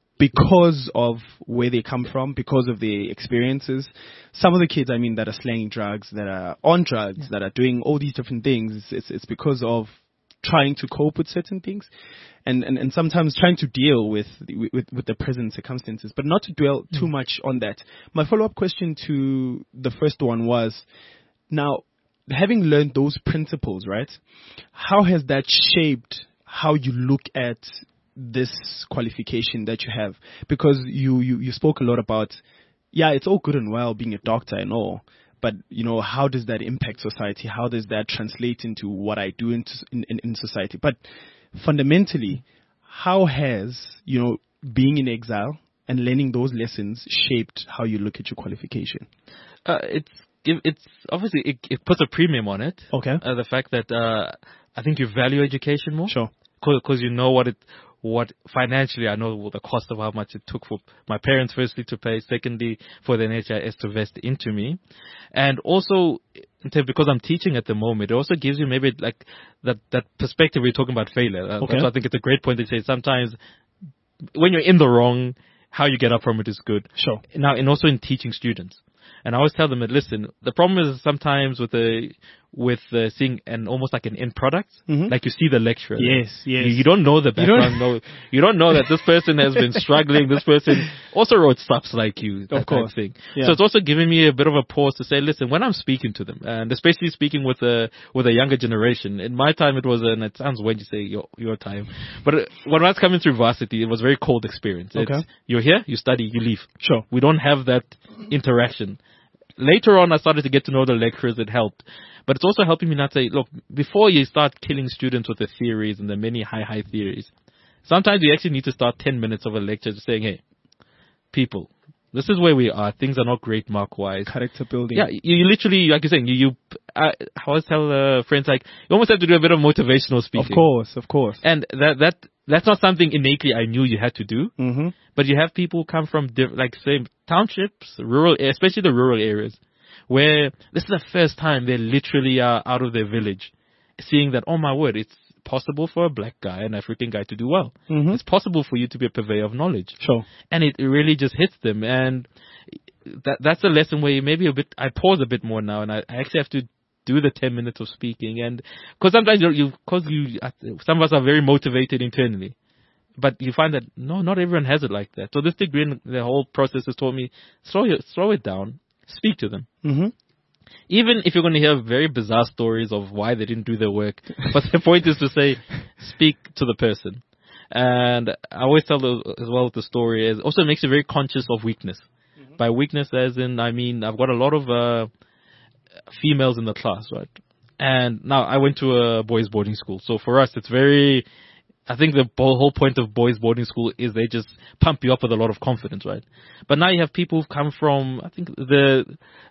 because of where they come from, because of their experiences. Some of the kids, I mean, that are slanging drugs, that are on drugs, yeah. that are doing all these different things, it's, it's because of trying to cope with certain things. And, and, and sometimes trying to deal with, with with the present circumstances, but not to dwell too Mm. much on that. My follow-up question to the first one was, now, having learned those principles, right, how has that shaped how you look at this qualification that you have? Because you, you, you spoke a lot about, yeah, it's all good and well being a doctor and all, but, you know, how does that impact society? How does that translate into what I do in, in, in society? But fundamentally, how has, you know, being in exile and learning those lessons shaped how you look at your qualification? Uh, it's it's obviously it, it puts a premium on it. Okay. Uh, the fact that uh, I think you value education more. Sure. Because you know what it what financially I know the cost of how much it took for my parents firstly to pay, secondly for the N H I S to vest into me, and also because I'm teaching at the moment, it also gives you maybe like that that perspective we're talking about failure. Uh, Okay. So I think it's a great point to say sometimes when you're in the wrong, how you get up from it is good. Sure. Now, and also in teaching students. And I always tell them that, listen, the problem is sometimes with the with uh, seeing an almost like an end product, Mhm. like you see the lecturer. Yes, yes. You, you don't know the You don't- background. no, you don't know that this person has been struggling. This person also wrote stuffs like you. That Of course. Type thing. Yeah. So it's also giving me a bit of a pause to say, listen, when I'm speaking to them, and especially speaking with a with a younger generation. In my time, it was, and it sounds weird to say your your time, but uh, when I was coming through varsity, it was a very cold experience. It's, Okay. You're here, you study, you leave. Sure. We don't have that interaction. Later on, I started to get to know the lecturers. It helped. But it's also helping me not say, look, before you start killing students with the theories and the many high, high theories, sometimes you actually need to start ten minutes of a lecture just saying, hey, people, this is where we are. Things are not great mark-wise. Character building. Yeah, you, you literally, like you're saying, you, you I, I always tell uh, friends, like, you almost have to do a bit of motivational speaking. Of course, of course. And that, that, that's not something innately I knew you had to do. Mm-hmm. But you have people who come from, diff- like, say, townships, rural, especially the rural areas, where this is the first time they literally are out of their village, seeing that, oh my word, it's possible for a black guy, an African guy to do well. Mm-hmm. It's possible for you to be a purveyor of knowledge. Sure. And it, it really just hits them. And that that's a lesson where maybe a bit, I pause a bit more now, and I, I actually have to do the ten minutes of speaking. And because sometimes you, you, cause you, some of us are very motivated internally. But you find that, no, not everyone has it like that. So this degree and the whole process has taught me, slow, it- slow it down, speak to them. Mm-hmm. Even if you're going to hear very bizarre stories of why they didn't do their work. But the point is to say, speak to the person. And I always tell the, as well the story is also makes you very conscious of weakness. Mm-hmm. By weakness as in, I mean, I've got a lot of uh, females in the class, right? And now I went to a boys boarding school. So for us, it's very, I think the whole point of boys boarding school is they just pump you up with a lot of confidence, right? But now you have people who've come from, I think the,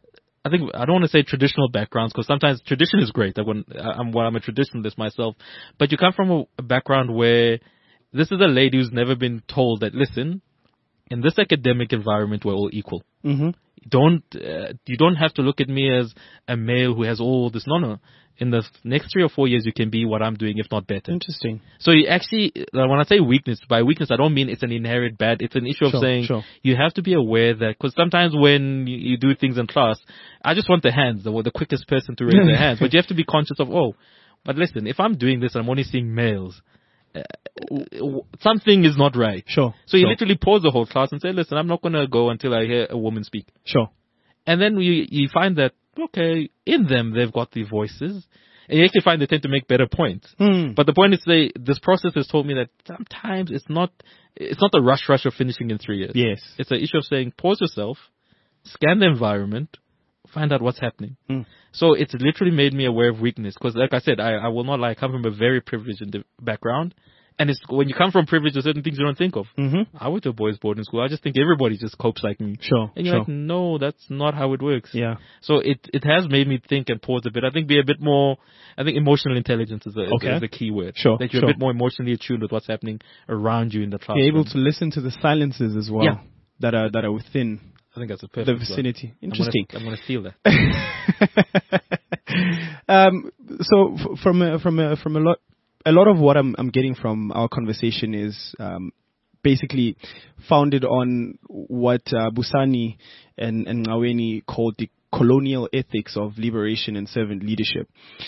I think, I don't want to say traditional backgrounds because sometimes tradition is great. I wouldn't, I'm, well, I'm a traditionalist myself. But you come from a, a background where this is a lady who's never been told that, listen, in this academic environment, we're all equal. Mm-hmm. Don't, uh, you don't have to look at me as a male who has all this. No, no. In the next three or four years, you can be what I'm doing, if not better. Interesting. So you actually, when I say weakness, by weakness, I don't mean it's an inherent bad. It's an issue of Sure, saying sure. you have to be aware that, because sometimes when you, you do things in class, I just want the hands, the, the quickest person to raise their hands. But you have to be conscious of, oh, but listen, if I'm doing this, I'm only seeing males. Uh, something is not right. Sure. So you sure. literally pause the whole class and say, listen, I'm not going to go until I hear a woman speak. Sure. And then you, you find that, okay, in them, they've got the voices. And you actually find they tend to make better points. Mm. But the point is, they, this process has told me that sometimes it's not, it's not the rush rush of finishing in three years. Yes. It's an issue of saying, pause yourself, scan the environment, find out what's happening. Mm. So it's literally made me aware of weakness. Because like I said, I, I will not lie, I come from a very privileged background. And it's when you come from privilege, there's certain things you don't think of. Mm-hmm. I went to a boys' boarding school. I just think everybody just copes like me. Sure. And you're sure. like, no, that's not how it works. Yeah. So it it has made me think and pause a bit. I think be a bit more. I think emotional intelligence is, a, okay. is the key word. Sure. That you're sure. a bit more emotionally attuned with what's happening around you in the classroom. You're able to listen to the silences as well. Yeah. That are that are within. I think that's a perfect the vicinity. word. Interesting. I'm going to steal that. um, so f- from a, from a, from a lot. A lot of what I'm, I'm getting from our conversation is um, basically founded on what uh, Busani and, and Ngaweni called the colonial ethics of liberation and servant leadership.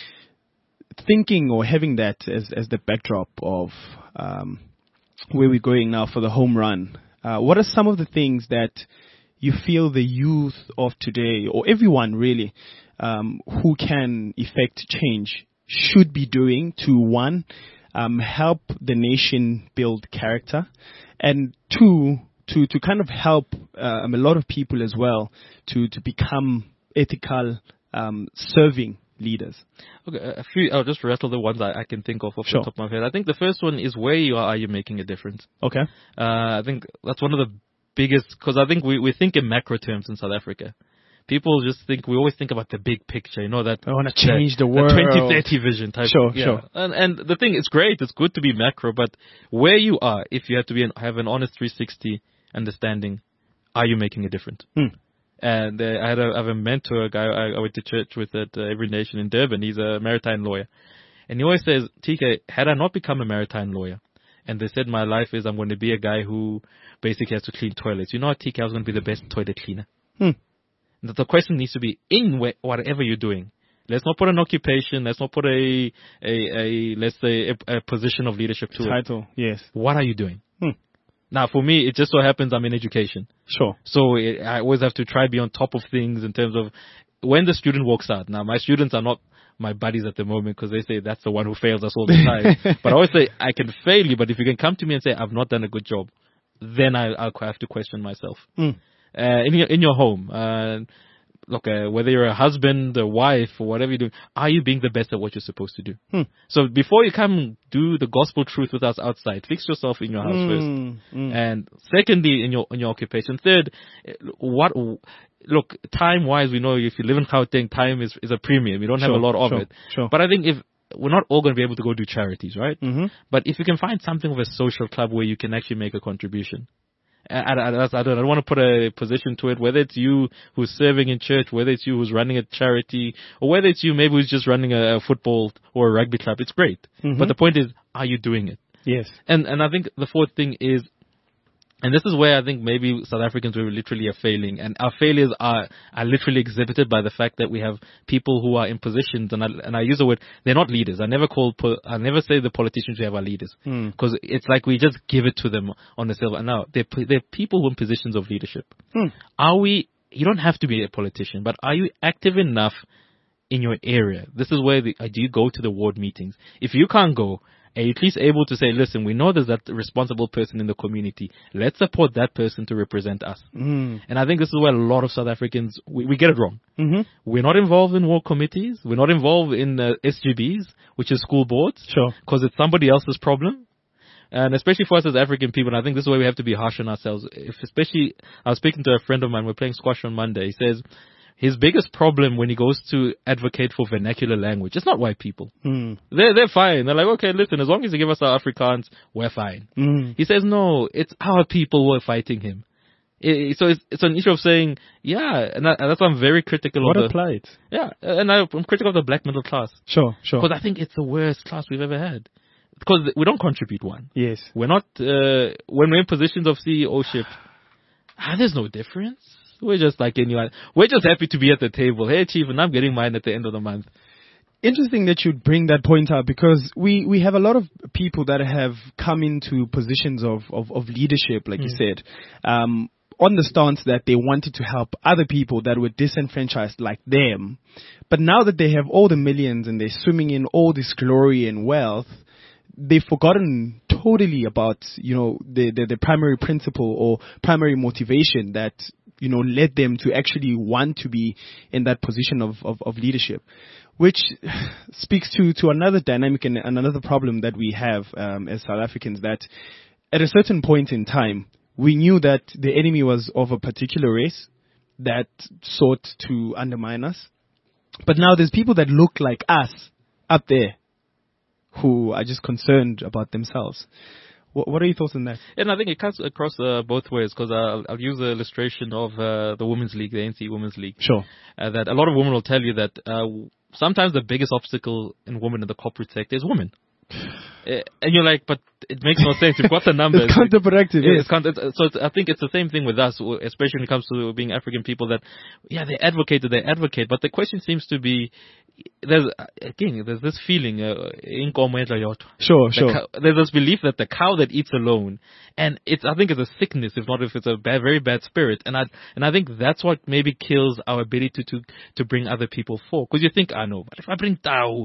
Thinking or having that as, as the backdrop of um, where we're going now for the home run, uh, what are some of the things that you feel the youth of today, or everyone really, um, who can effect change, should be doing to, one, um, help the nation build character, and two, to, to kind of help um, a lot of people as well to, to become ethical, um, serving leaders? Okay, a few. I'll just rattle the ones I, I can think of off Sure. the top of my head. I think the first one is, where you are, are you making a difference? Okay. Uh, I think that's one of the biggest, because I think we, we think in macro terms in South Africa. People just think, we always think about the big picture, you know, that I want to change the, the world. The twenty thirty vision type. Sure, yeah. sure. And, and the thing, it's great, it's good to be macro, but where you are, if you have to be an, have an honest three sixty understanding, are you making a difference? Hmm. And uh, I had a, I have a mentor, a guy I, I went to church with at uh, Every Nation in Durban. He's a maritime lawyer. And he always says, T K, had I not become a maritime lawyer, and they said my life is I'm going to be a guy who basically has to clean toilets, you know what, T K, I was going to be the best toilet cleaner. Hmm. The, the question needs to be, in wh- whatever you're doing, let's not put an occupation, let's not put a, a, a let's say, a, a position of leadership to Title, it. Title, yes. What are you doing? Hmm. Now, for me, it just so happens I'm in education. Sure. So it, I always have to try be on top of things in terms of when the student walks out. Now, my students are not my buddies at the moment because they say that's the one who fails us all the time. But I always say, I can fail you, but if you can come to me and say, I've not done a good job, then I, I'll have to question myself. Mm. Uh, in your, in your home, uh, look, uh, whether you're a husband, a wife, or whatever you do, are you being the best at what you're supposed to do? Hmm. So before you come do the gospel truth with us outside, fix yourself in your house mm, first. Mm. And secondly, in your in your occupation. Third, what look time wise, we know if you live in Gauteng, time is is a premium. You don't sure, have a lot of sure, it. Sure. But I think if we're not all going to be able to go do charities, right? Mm-hmm. But if you can find something of a social club where you can actually make a contribution. I, I, I, don't, I don't want to put a position to it, whether it's you who's serving in church, whether it's you who's running a charity, or whether it's you maybe who's just running a, a football or a rugby club. It's great. Mm-hmm. But the point is, are you doing it? Yes. And and I think the fourth thing is, and this is where I think maybe South Africans were literally are failing, and our failures are, are literally exhibited by the fact that we have people who are in positions, and I, and I use the word, they're not leaders. I never call, I never say the politicians who have our leaders, because mm. it's like we just give it to them on the silver. Now, they're, they're people who are in positions of leadership. Mm. Are we, you don't have to be a politician, but are you active enough in your area? This is where the, do you go to the ward meetings? If you can't go, are you at least able to say, listen, we know there's that responsible person in the community. Let's support that person to represent us. Mm. And I think this is where a lot of South Africans, we, we get it wrong. Mm-hmm. We're not involved in ward committees. We're not involved in uh, S G Bs, which is school boards. Sure. Because it's somebody else's problem. And especially for us as African people, and I think this is where we have to be harsh on ourselves. If especially, I was speaking to a friend of mine, we're playing squash on Monday. He says, his biggest problem when he goes to advocate for vernacular language, it's not white people. Mm. They're, they're fine. They're like, okay, listen, as long as you give us our Afrikaans, we're fine. Mm. He says, no, it's our people who are fighting him. It, so it's, it's an issue of saying, yeah, and, that, and that's why I'm very critical what of the... What applied? Yeah, and I, I'm critical of the black middle class. Sure, sure. Because I think it's the worst class we've ever had. Because we don't contribute one. Yes. We're not, uh, when we're in positions of C E O-ship, ah, there's no difference. We're just like anyone. We're just happy to be at the table. Hey, Chief, and I'm getting mine at the end of the month. interesting that you bring that point up because we, we have a lot of people that have come into positions of, of, of leadership, like mm. you said, um, on the stance that they wanted to help other people that were disenfranchised like them. But now that they have all the millions and they're swimming in all this glory and wealth, they've forgotten totally about, you know, the, the, the primary principle or primary motivation that, you know, led them to actually want to be in that position of, of, of leadership, which speaks to, to another dynamic and another problem that we have um, as South Africans, that at a certain point in time, we knew that the enemy was of a particular race that sought to undermine us. But now there's people that look like us up there who are just concerned about themselves. What, what are your thoughts on that? And I think it cuts across uh, both ways, because I'll, I'll use the illustration of uh, the Women's League, the A N C Women's League. Sure. Uh, that a lot of women will tell you that uh, sometimes the biggest obstacle in women in the corporate sector is women. Uh, and you're like, but it makes no sense. You've got the numbers. It's counterproductive. Yeah, yes. it's counter- so it's, I think it's the same thing with us, especially when it comes to being African people, that, yeah, they advocate, they advocate, but the question seems to be, there's, again, there's this feeling, uh, sure, the sure. cow, there's this belief that the cow that eats alone, and it's, I think it's a sickness, if not if it's a bad, very bad spirit, and I, and I think that's what maybe kills our ability to, to bring other people forward. Because you think, I know, but if I bring Tao,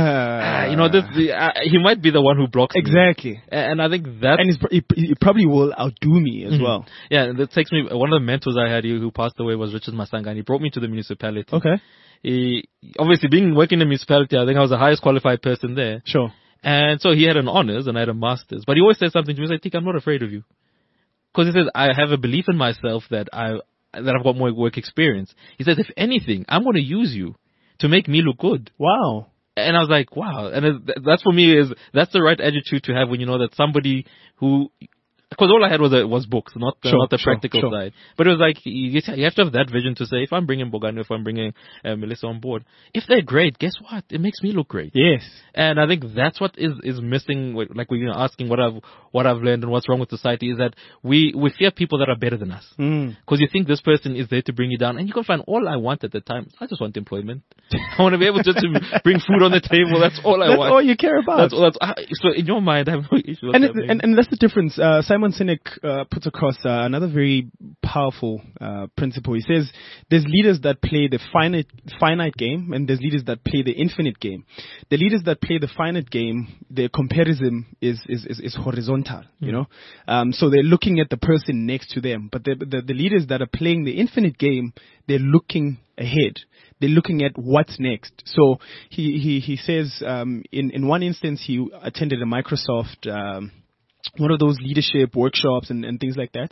uh, you know, this, the, uh, he might be the one who blocks exactly. me. And I think that, and he, he probably will outdo me as mm-hmm. well. Yeah, and that takes me, one of the mentors I had who passed away was Richard Masanga, and he brought me to the municipality. Okay. He, obviously, being working in the municipality, I think I was the highest qualified person there. Sure. And so he had an honors and I had a master's. But he always said something to me, he said, Tika, I'm not afraid of you. Because he says, I have a belief in myself that, I, that I've got more work experience. He says, if anything, I'm going to use you to make me look good. Wow. And I was like, wow. And it, that's for me is, that's the right attitude to have when you know that somebody who, because all I had was a, was books, not the, sure, not the sure, practical sure. side. But it was like, you, you have to have that vision to say, if I'm bringing Bongani, if I'm bringing uh, Melissa on board, if they're great, guess what? It makes me look great. Yes. And I think that's what is, is missing, like we're asking what I've, what I've learned and what's wrong with society, is that we, we fear people that are better than us. Because mm. you think this person is there to bring you down. And you can find all I want at the time. I just want employment. I want to be able just to bring food on the table. That's all I that's want. That's all you care about. That's all. That's, uh, so in your mind, I have no issue with and, that. it, and, and that's the difference. Uh, Simon Sinek uh, puts across uh, another very powerful uh, principle. He says there's leaders that play the finite, finite game, and there's leaders that play the infinite game. The leaders that play the finite game, their comparison is is, is, is horizontal, mm. you know. Um, so they're looking at the person next to them. But the, the the leaders that are playing the infinite game, they're looking ahead. They're looking at what's next. So he he he says um, in in one instance he attended a Microsoft. Um, one of those leadership workshops and, and things like that.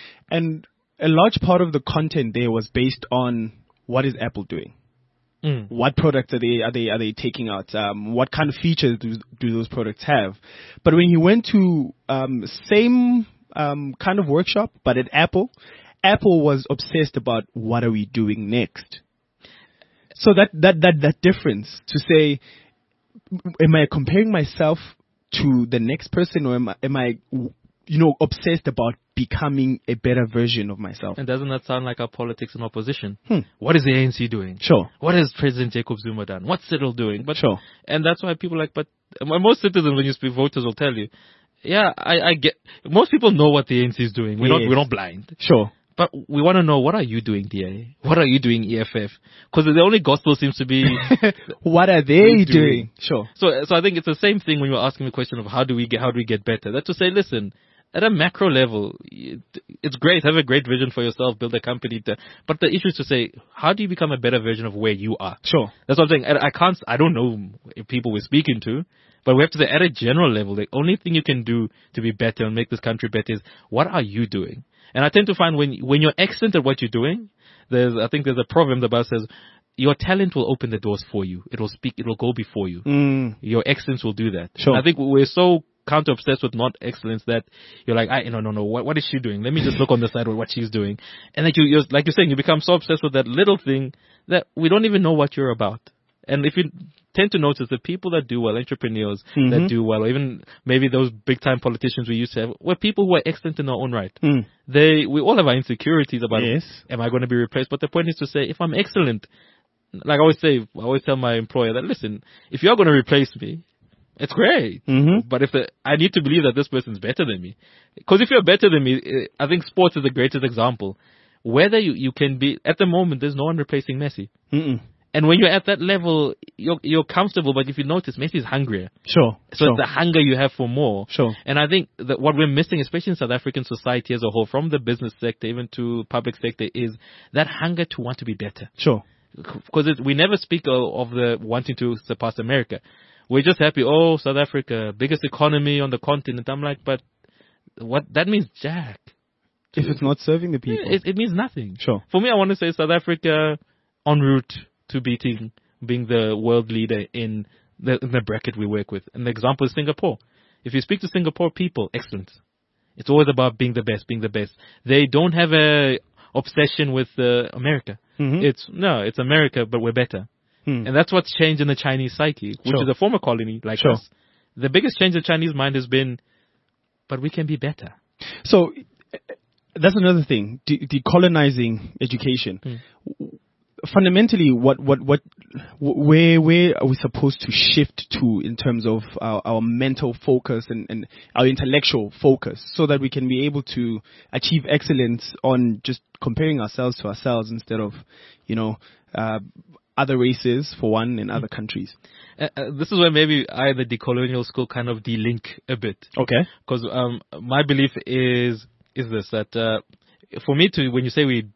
And a large part of the content there was based on what is Apple doing? Mm. What products are they, are they, are they taking out? Um, what kind of features do, do those products have? But when he went to, um, same, um, kind of workshop, but at Apple, Apple was obsessed about what are we doing next? So that, that, that, that difference to say, am I comparing myself to the next person, or am I, am I, you know, obsessed about becoming a better version of myself? And doesn't that sound like our politics in opposition? Hmm. What is the A N C doing? Sure. What has President Jacob Zuma done? What's Cyril doing? But, sure. And that's why people are like, but most citizens, when you speak, voters will tell you, yeah, I, I get, most people know what the A N C is doing. We're yes. not, we're not blind. Sure. But we want to know, what are you doing, D A? What are you doing, E F F? Because the only gospel seems to be... what are they doing? doing? Sure. So so I think it's the same thing when you're asking the question of how do we get how do we get better? That's to say, listen, at a macro level, it's great. Have a great vision for yourself, build a company. To, but the issue is to say, how do you become a better version of where you are? Sure. That's what I'm saying. I, I can't, I don't know if people we're speaking to, but we have to say, at a general level, the only thing you can do to be better and make this country better is, what are you doing? And I tend to find when when you're excellent at what you're doing, there's I think there's a proverb that says, your talent will open the doors for you. It will speak. It will go before you. Mm. Your excellence will do that. Sure. And I think we're so counter obsessed with not excellence that you're like, I no no no. What what is she doing? Let me just look on the side with what she's doing. And like you you're, like you're saying, you become so obsessed with that little thing that we don't even know what you're about. And if you tend to notice, the people that do well, entrepreneurs mm-hmm. that do well, or even maybe those big time politicians we used to have, were people who are excellent in their own right. Mm. They, we all have our insecurities about, yes. am I going to be replaced? But the point is to say, if I'm excellent, like I always say, I always tell my employer that, listen, if you're going to replace me, it's great. Mm-hmm. But if the, I need to believe that this person's better than me. Because if you're better than me, I think sports is the greatest example. Whether you, you can be, at the moment, there's no one replacing Messi. Mm-mm. And when you're at that level, you're you're comfortable. But if you notice, Messi is hungrier. Sure. So sure. it's the hunger you have for more. Sure. And I think that what we're missing, especially in South African society as a whole, from the business sector even to public sector, is that hunger to want to be better. Sure. Because we never speak of, of the wanting to surpass America. We're just happy, oh, South Africa, biggest economy on the continent. I'm like, but what that means, Jack. If it's not serving the people. It, it means nothing. Sure. For me, I want to say South Africa en route to beating, being the world leader in the, in the bracket we work with. And the example is Singapore. If you speak to Singapore people, excellent. It's always about being the best, being the best. They don't have a obsession with uh, America. Mm-hmm. It's, no, it's America, but we're better. Hmm. And that's what's changed in the Chinese psyche, which sure. is a former colony like sure. us. The biggest change in the Chinese mind has been, but we can be better. So that's another thing, de- decolonizing education. Hmm. Fundamentally, what, what, what, where, where are we supposed to shift to in terms of our, our mental focus and, and our intellectual focus so that we can be able to achieve excellence on just comparing ourselves to ourselves instead of, you know, uh, other races, for one, in other countries? Uh, uh, this is where maybe I, the decolonial school, kind of de-link a bit. Okay. Because um, my belief is is this, that uh, for me to, when you say we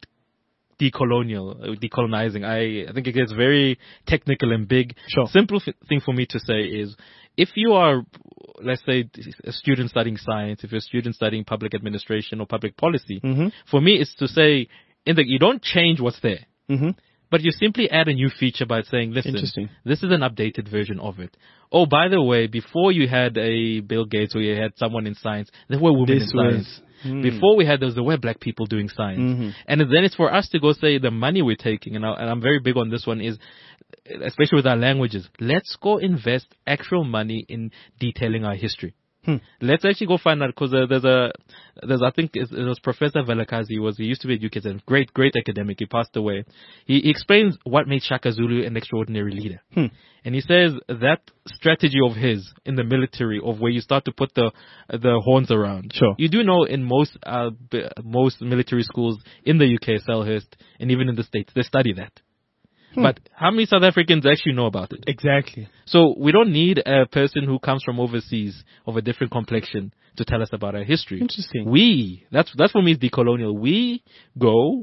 decolonial, decolonizing, I, I think it gets very technical and big. Sure. Simple f- thing for me to say is, if you are, let's say, a student studying science, if you're a student studying public administration or public policy, mm-hmm. for me it's to say, in the, you don't change what's there. Mm-hmm. But you simply add a new feature by saying, listen, this is an updated version of it. Oh, by the way, before you had a Bill Gates or you had someone in science, there were women this in science. Was, mm. Before we had those, there were black people doing science. Mm-hmm. And then it's for us to go say the money we're taking, and, I, and I'm very big on this one, is, especially with our languages, let's go invest actual money in detailing our history. Hmm. Let's actually go find out, because uh, there's a, there's I think it was Professor Velakazi. Was he used to be at U K, great great academic. He passed away. He, he explains what made Shaka Zulu an extraordinary leader, hmm. and he says that strategy of his in the military, of where you start to put the the horns around. Sure. You do know in most uh, most military schools in the U K, Selhurst, and even in the States, they study that. Hmm. But how many South Africans actually know about it? Exactly. So we don't need a person who comes from overseas of a different complexion to tell us about our history. Interesting. We, that's, that's for me is decolonial. We go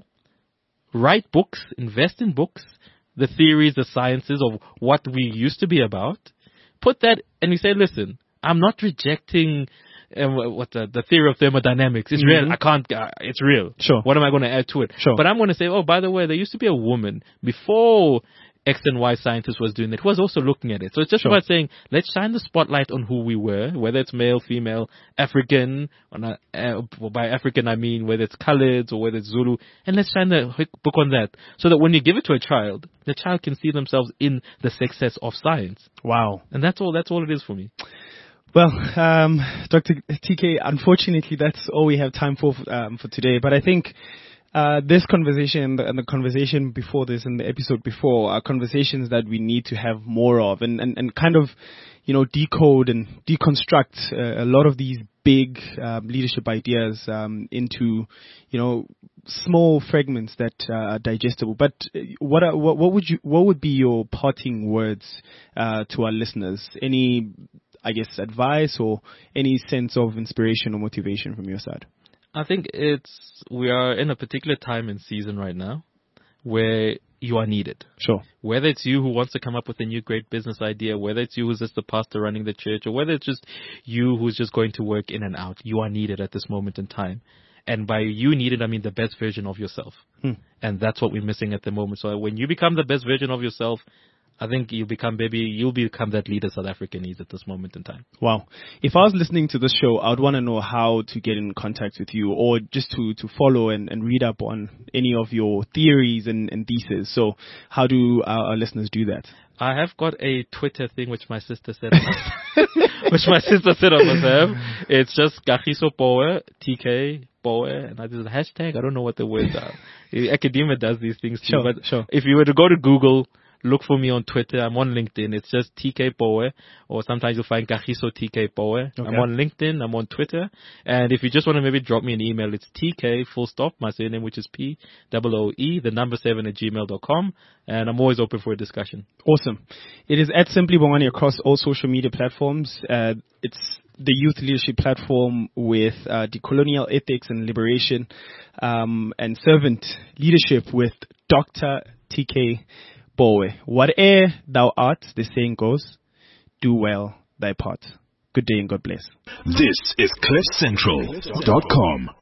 write books, invest in books, the theories, the sciences of what we used to be about, put that, and we say, listen, I'm not rejecting Um, what the, the theory of thermodynamics. It's mm-hmm. real. I can't, uh, it's real. Sure. What am I going to add to it? Sure. But I'm going to say, oh, by the way, there used to be a woman before X and Y scientist was doing it, who was also looking at it. So it's just sure. about saying, let's shine the spotlight on who we were, whether it's male, female, African, or not, uh, by African I mean whether it's colored or whether it's Zulu, and let's shine the book on that, so that when you give it to a child, the child can see themselves in the success of science. Wow. And that's all, that's all it is for me. Well, um, Doctor T K, unfortunately, that's all we have time for um, for today. But I think uh, this conversation and the conversation before this and the episode before are conversations that we need to have more of, and, and, and kind of, you know, decode and deconstruct uh, a lot of these big um, leadership ideas um, into, you know, small fragments that uh, are digestible. But what, are, what what would you what would be your parting words uh, to our listeners? Any, I guess, advice or any sense of inspiration or motivation from your side? I think it's, we are in a particular time and season right now where you are needed. Sure. Whether it's you who wants to come up with a new great business idea, whether it's you who's just the pastor running the church, or whether it's just you who's just going to work in and out, you are needed at this moment in time. And by you needed, I mean the best version of yourself. Hmm. And that's what we're missing at the moment. So when you become the best version of yourself, I think you become, baby, you'll become that leader South Africa needs at this moment in time. Wow. If I was listening to this show, I would want to know how to get in contact with you, or just to, to follow and, and read up on any of your theories and, and theses. So how do our, our listeners do that? I have got a Twitter thing which my sister said which my sister said I must have. It's just Kagiso Poe, T K Poe, and I just hashtag. I don't know what the words are. Academia does these things too. Sure, but sure. if you were to go to Google, look for me on Twitter. I'm on LinkedIn. It's just T K Poe, or sometimes you'll find Kagiso T K Poe. Okay. I'm on LinkedIn. I'm on Twitter. And if you just want to maybe drop me an email, it's T K full stop, my surname, which is P O O E, the number seven at gmail dot com. And I'm always open for a discussion. Awesome. It is at Simply Bongani across all social media platforms. Uh, it's the youth leadership platform with uh, decolonial ethics and liberation um, and servant leadership with Doctor T K Poe. Whate'er thou art, the saying goes, do well thy part. Good day and God bless. This is cliff central dot com.